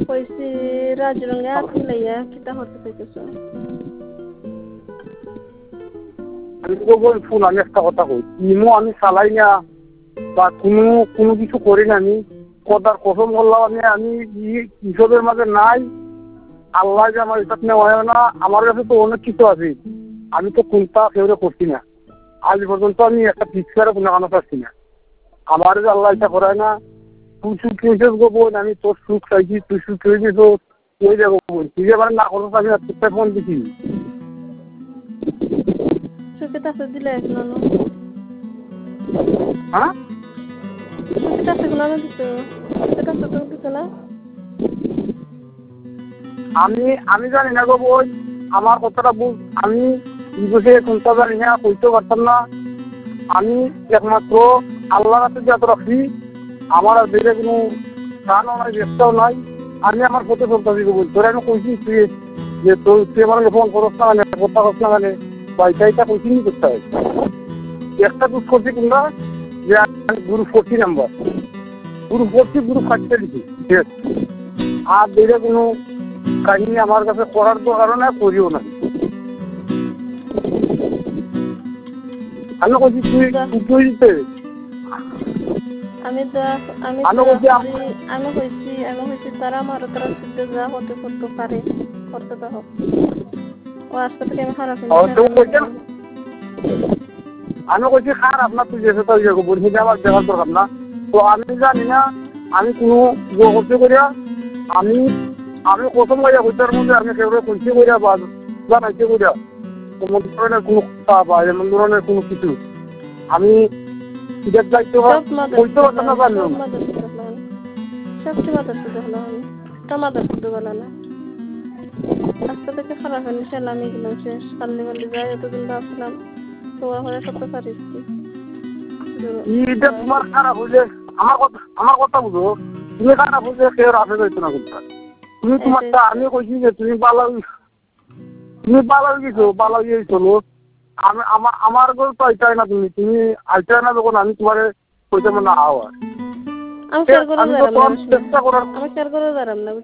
কইছি রাজরঙে আঁকি লাইয়া কিতা হতে চাইতেছ? আমি তো বল শুন, আমি একটা কথা কই, ইমো আমি চালাই না বা কোনো কিছু করি না। আমি কথার কসম করলাম, আমি ইসবের মাঝে নাই। আল্লাহ যে আমার হিসাব নেওয়া হয় না, আমার কাছে তো অনেক কিছু আছে। আমি তো কোনটা কেউ করছি না, আজ পর্যন্ত আমি একটা পিক্সারে কোনো কানো পাচ্ছি না। আমার যে আল্লাহ এটা করায় না। তুই সুখ খেয়েছিস গো বোন, আমি তোর সুখ চাইছি, তুই সুখ খেয়েছিস ওই যাবো বোন। তুই যে মানে না করো, আমি তোরটা ফোন দিছি। সুখে তাতে দিলে এখন হ্যাঁ, সুখে তাতে গুলো দিত, সুখে তাতে তো দিত না। আমি জানি না গো বোন, আমার কথাটা বুঝ। আমি এই বসে কোনটা জানি না, কইতে পারতাম না। আমি একমাত্র আল্লাহর কাছে যত রাখি, আমার আর বেড়ে কোনো গানও নাই, ব্যবসাও নাই। আমি আমার পথে চলতে গো বোন। তোরা আমি কইছি তুই যে তুই আমার ফোন করস না, মানে কথা করস না, মানে পয়সা কইছি নি করতে হয়। একটা দুধ করছি তোমরা যে গ্রুপ 40 নাম্বার, গ্রুপ 40 গ্রুপ 5টা দিচ্ছি। ঠিক আছে, আর বেড়ে কোনো কাহিনী আমার কাছে করার তো কারণে করিও না। আমি কইছি তুই দিতে আমি কইছি তারা সিদ্ধ যা হতে করতে পারে করতে তো হোক। ও আজকে থেকে আমি খারাপ আমি কইছি খারাপ না, তুই যেতে তো ইয়ে বলছি আমার দেখার দরকার না। তো আমি জানি না, আমি কোনো করতে করিয়া আমি আমি প্রথম করিয়া কইতার মধ্যে আমি কেউ কইতে করিয়া বা জানাইতে করিয়া এমন ধরনের কোনো কথা বা এমন ধরনের কোনো কিছু আমি ঈদের দায়িত্ব কইতে পারতাম না, জানিও না। সবটি মাদার শুধু হলো একটা মাদার শুধু বলে না। আজকে থেকে খারাপ হয়নি, আমি গেলাম শেষ। কান্দি বান্দি যাই এতদিন ভাবছিলাম তোয়া হয়ে করতে পারিস কি। ঈদে তোমার খারাপ হইলে আমার কথা বুঝো, তুমি খারাপ হইলে কেউ রাখে যাইতো না। কিন্তু তুমি তোমারটা আমি কইছি যে তুমি বালা গেছো, বালা গিয়েছো। আমার গল্প তো আইতাই না, তুমি আইতাই না যখন আমি তোমার কইতে না আওয়ার আমি শেয়ার করে দাঁড়াম না।